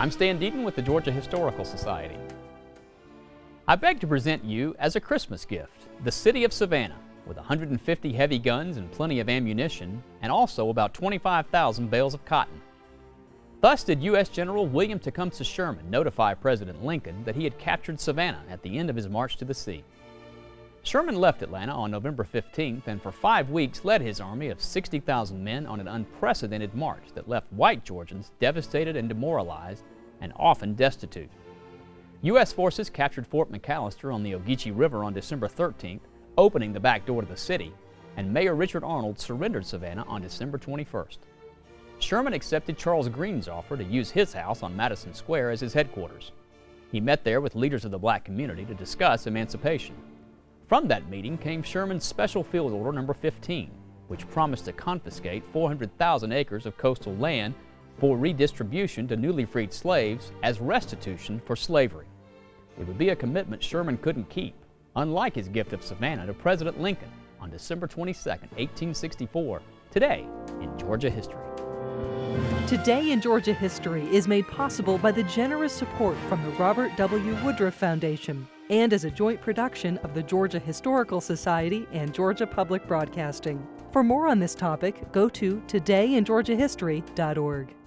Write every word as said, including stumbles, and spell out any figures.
I'm Stan Deaton with the Georgia Historical Society. I beg to present you as a Christmas gift the city of Savannah, with one hundred fifty heavy guns and plenty of ammunition, and also about twenty-five thousand bales of cotton. Thus did U S General William Tecumseh Sherman notify President Lincoln that he had captured Savannah at the end of his march to the sea. Sherman left Atlanta on November fifteenth and for five weeks led his army of sixty thousand men on an unprecedented march that left white Georgians devastated and demoralized and often destitute. U S forces captured Fort McAllister on the Ogeechee River on December thirteenth, opening the back door to the city, and Mayor Richard Arnold surrendered Savannah on December twenty-first. Sherman accepted Charles Greene's offer to use his house on Madison Square as his headquarters. He met there with leaders of the black community to discuss emancipation. From that meeting came Sherman's Special Field Order number fifteen, which promised to confiscate four hundred thousand acres of coastal land for redistribution to newly freed slaves as restitution for slavery. It would be a commitment Sherman couldn't keep, unlike his gift of Savannah to President Lincoln on December twenty-second, eighteen sixty-four, today in Georgia history. Today in Georgia History is made possible by the generous support from the Robert W. Woodruff Foundation and as a joint production of the Georgia Historical Society and Georgia Public Broadcasting. For more on this topic, go to today in georgia history dot org.